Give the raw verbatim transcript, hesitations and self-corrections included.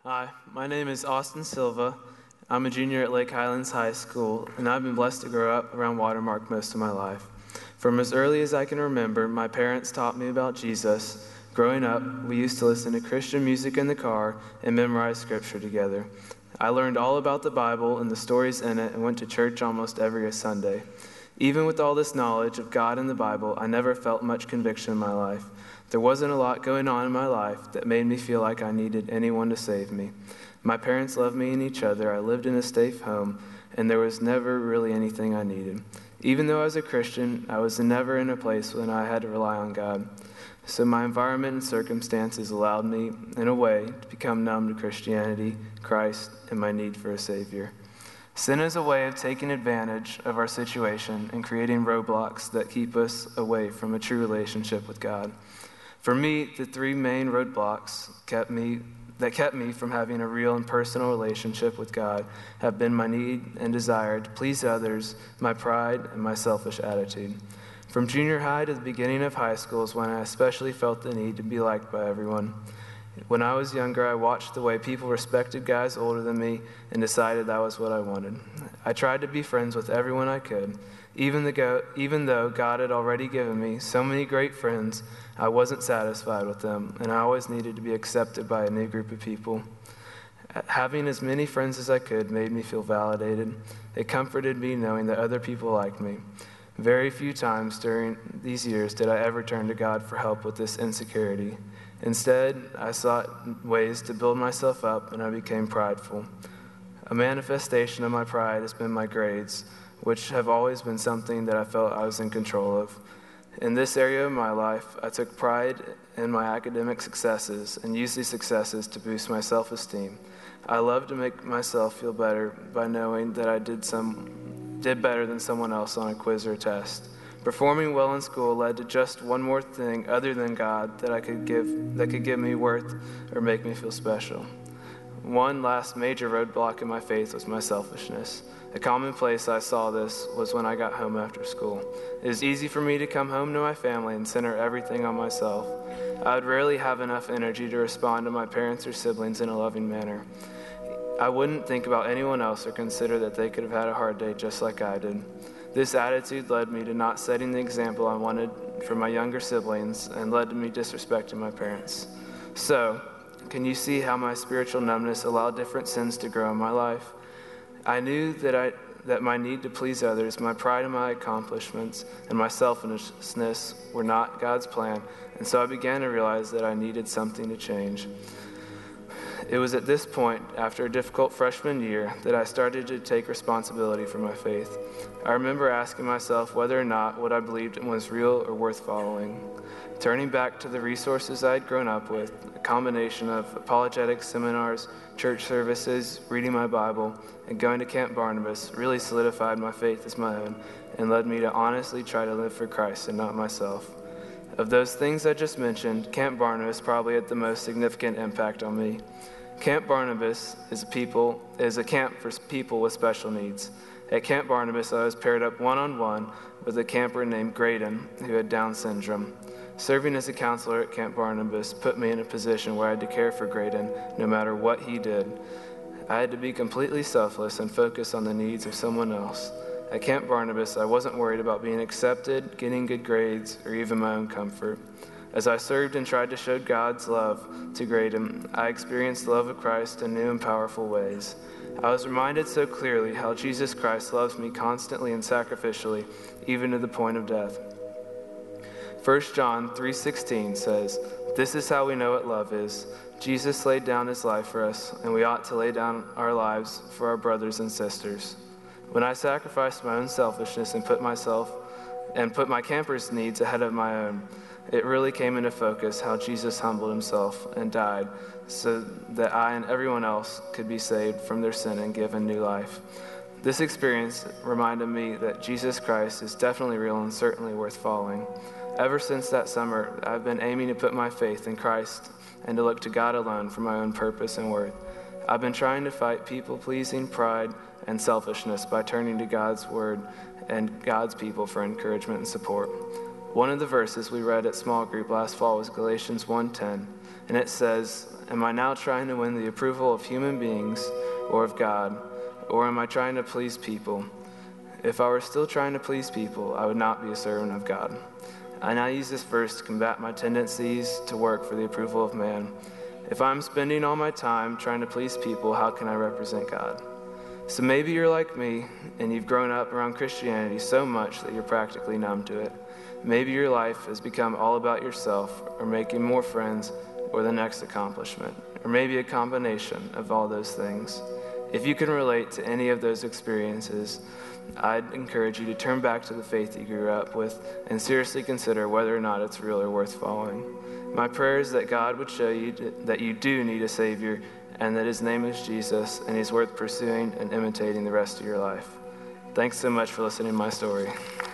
Hi, my name is Austin Silva. I'm a junior at Lake Highlands High School, and I've been blessed to grow up around Watermark most of my life. From as early as I can remember, my parents taught me about Jesus. Growing up, we used to listen to Christian music in the car and memorize scripture together. I learned all about the Bible and the stories in it and went to church almost every Sunday. Even with all this knowledge of God and the Bible, I never felt much conviction in my life. There wasn't a lot going on in my life that made me feel like I needed anyone to save me. My parents loved me and each other. I lived in a safe home, and there was never really anything I needed. Even though I was a Christian, I was never in a place when I had to rely on God. So my environment and circumstances allowed me, in a way, to become numb to Christianity, Christ, and my need for a Savior. Sin is a way of taking advantage of our situation and creating roadblocks that keep us away from a true relationship with God. For me, the three main roadblocks kept me, that kept me from having a real and personal relationship with God have been my need and desire to please others, my pride, and my selfish attitude. From junior high to the beginning of high school is when I especially felt the need to be liked by everyone. When I was younger, I watched the way people respected guys older than me and decided that was what I wanted. I tried to be friends with everyone I could. Even, the go- even though God had already given me so many great friends, I wasn't satisfied with them, and I always needed to be accepted by a new group of people. Having as many friends as I could made me feel validated. It comforted me knowing that other people liked me. Very few times during these years did I ever turn to God for help with this insecurity. Instead, I sought ways to build myself up, and I became prideful. A manifestation of my pride has been my grades, which have always been something that I felt I was in control of. In this area of my life, I took pride in my academic successes and used these successes to boost my self-esteem. I love to make myself feel better by knowing that I did some did better than someone else on a quiz or test. Performing well in school led to just one more thing other than God that I could give that could give me worth or make me feel special. One last major roadblock in my faith was my selfishness. A common place I saw this was when I got home after school. It was easy for me to come home to my family and center everything on myself. I would rarely have enough energy to respond to my parents or siblings in a loving manner. I wouldn't think about anyone else or consider that they could have had a hard day just like I did. This attitude led me to not setting the example I wanted for my younger siblings and led to me disrespecting my parents. So, can you see how my spiritual numbness allowed different sins to grow in my life? I knew that I that my need to please others, my pride in my accomplishments, and my selfishness were not God's plan, and so I began to realize that I needed something to change. It was at this point, after a difficult freshman year, that I started to take responsibility for my faith. I remember asking myself whether or not what I believed in was real or worth following. Turning back to the resources I had grown up with, a combination of apologetics seminars, church services, reading my Bible, and going to Camp Barnabas really solidified my faith as my own and led me to honestly try to live for Christ and not myself. Of those things I just mentioned, Camp Barnabas probably had the most significant impact on me. Camp Barnabas is a people is a camp for people with special needs. At Camp Barnabas, I was paired up one-on-one with a camper named Graydon who had Down syndrome. Serving as a counselor at Camp Barnabas put me in a position where I had to care for Graydon no matter what he did. I had to be completely selfless and focus on the needs of someone else. At Camp Barnabas, I wasn't worried about being accepted, getting good grades, or even my own comfort. As I served and tried to show God's love to Graydon, I experienced the love of Christ in new and powerful ways. I was reminded so clearly how Jesus Christ loves me constantly and sacrificially, even to the point of death. First John three sixteen says, "This is how we know what love is. Jesus laid down his life for us, and we ought to lay down our lives for our brothers and sisters." When I sacrificed my own selfishness and put myself and put my camper's needs ahead of my own, it really came into focus how Jesus humbled himself and died so that I and everyone else could be saved from their sin and given new life. This experience reminded me that Jesus Christ is definitely real and certainly worth following. Ever since that summer, I've been aiming to put my faith in Christ and to look to God alone for my own purpose and worth. I've been trying to fight people-pleasing, pride, and selfishness by turning to God's word and God's people for encouragement and support. One of the verses we read at small group last fall was Galatians one ten, and it says, Am I now trying to win the approval of human beings or of God, or am I trying to please people? If I were still trying to please people, I would not be a servant of God. I now use this verse to combat my tendencies to work for the approval of man. If I'm spending all my time trying to please people, how can I represent God? So maybe you're like me, and you've grown up around Christianity so much that you're practically numb to it. Maybe your life has become all about yourself, or making more friends, or the next accomplishment, or maybe a combination of all those things. If you can relate to any of those experiences, I'd encourage you to turn back to the faith you grew up with and seriously consider whether or not it's real or worth following. My prayer is that God would show you that you do need a Savior and that his name is Jesus and he's worth pursuing and imitating the rest of your life. Thanks so much for listening to my story.